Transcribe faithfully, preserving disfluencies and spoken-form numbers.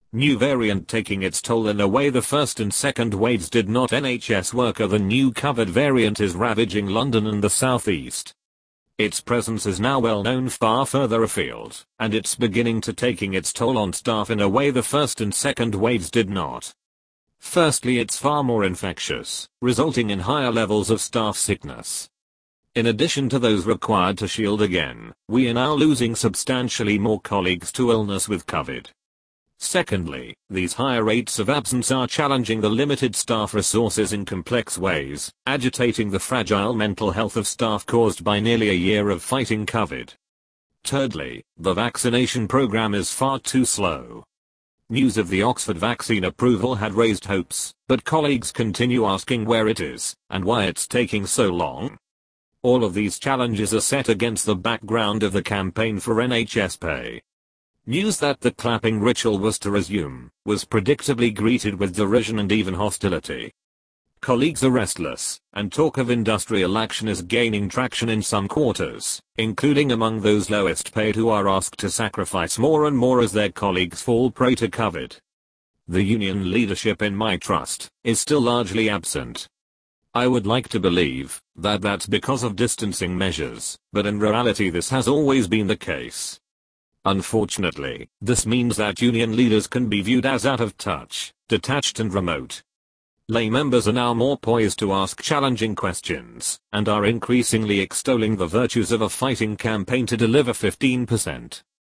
New variant taking its toll in a way the first and second waves did not. N H S worker The new COVID variant is ravaging London and the southeast. Its presence is now well known far further afield, and it's beginning to taking its toll on staff in a way the first and second waves did not. Firstly, it's far more infectious, resulting in higher levels of staff sickness. In addition to those required to shield again, we are now losing substantially more colleagues to illness with COVID. Secondly, these higher rates of absence are challenging the limited staff resources in complex ways, agitating the fragile mental health of staff caused by nearly a year of fighting COVID. Thirdly, the vaccination program is far too slow. News of the Oxford vaccine approval had raised hopes, but colleagues continue asking where it is, and why it's taking so long. All of these challenges are set against the background of the campaign for N H S pay. News that the clapping ritual was to resume was predictably greeted with derision and even hostility. Colleagues are restless, and talk of industrial action is gaining traction in some quarters, including among those lowest paid who are asked to sacrifice more and more as their colleagues fall prey to COVID. The union leadership in my trust is still largely absent. I would like to believe that that's because of distancing measures, but in reality this has always been the case. Unfortunately, this means that union leaders can be viewed as out of touch, detached and remote. Lay members are now more poised to ask challenging questions, and are increasingly extolling the virtues of a fighting campaign to deliver fifteen percent